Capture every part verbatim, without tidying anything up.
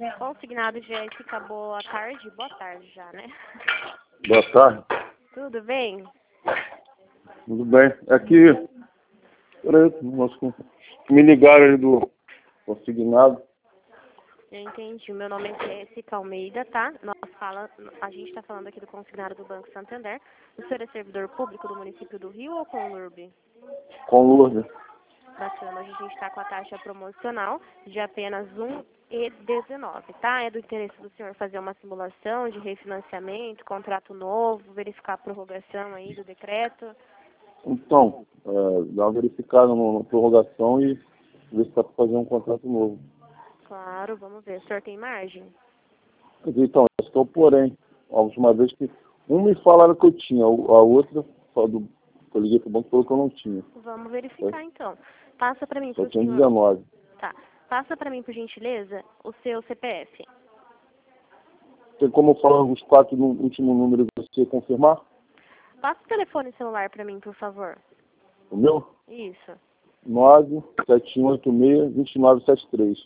Consignado Jéssica, boa tarde. Boa tarde já, né? Boa tarde. Tudo bem? Tudo bem. Aqui, peraí, nossa, me ligaram aí do consignado. Eu entendi. O meu nome é Jéssica Almeida, tá? Nós fala, a gente está falando aqui do consignado do Banco Santander. O senhor é servidor público do município do Rio ou com o L U R B? Com Lourdes. Bacana. Hoje a gente está com a taxa promocional de apenas um e dezenove, tá? É do interesse do senhor fazer uma simulação de refinanciamento, contrato novo, verificar a prorrogação aí do decreto. Então, é, dá uma verificada no- na prorrogação e ver se dá para fazer um contrato novo. Claro, vamos ver. O senhor tem margem? Quer dizer, então, esse que é o porém. A última vez que um me falaram que eu tinha, a outra, só do, que eu liguei pro banco, falou que eu não tinha. Vamos verificar É, então. Passa para mim, só por tinha senhor. dezenove. Tá. Passa para mim, por gentileza, o seu C P F. Tem como eu falar os quatro no último número e você confirmar? Passa o telefone celular para mim, por favor. O meu? Isso. nove sete um oito seis, dois nove sete três.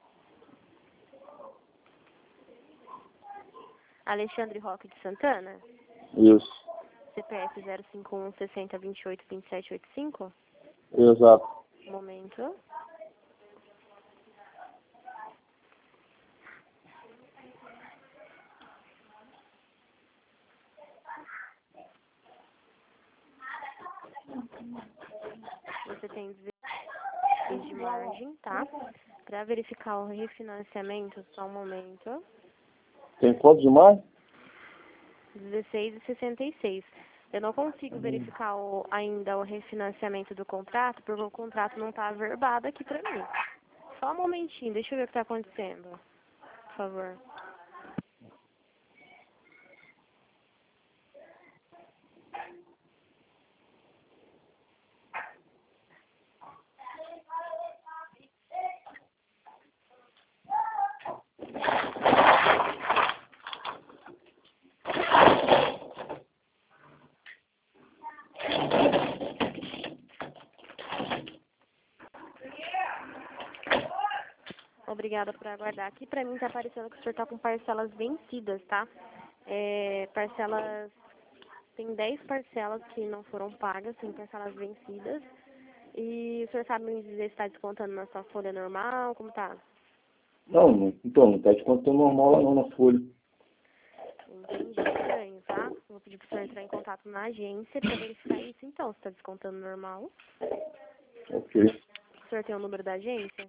Alexandre Roque de Santana. Isso. C P F zero cinco um sessenta vinte e oito vinte e sete oitenta e cinco. Exato. Momento. Você tem dezesseis de margem, tá? Para verificar o refinanciamento, só um momento. Tem quanto de mais? dezesseis e sessenta e seis. Eu não consigo verificar o, ainda o refinanciamento do contrato, porque o contrato não está averbado aqui para mim. Só um momentinho, deixa eu ver o que está acontecendo. Por favor. Obrigada por aguardar. Aqui para mim está aparecendo que o senhor está com parcelas vencidas, tá? É, parcelas... Tem dez parcelas que não foram pagas, tem parcelas vencidas. E o senhor sabe me dizer se está descontando na sua folha normal, como tá? Não, não, então, não está descontando normal lá não na folha. Entendi, estranho, tá? Vou pedir para o senhor entrar em contato na agência para verificar isso então, se está descontando normal. Ok. O senhor tem o número da agência?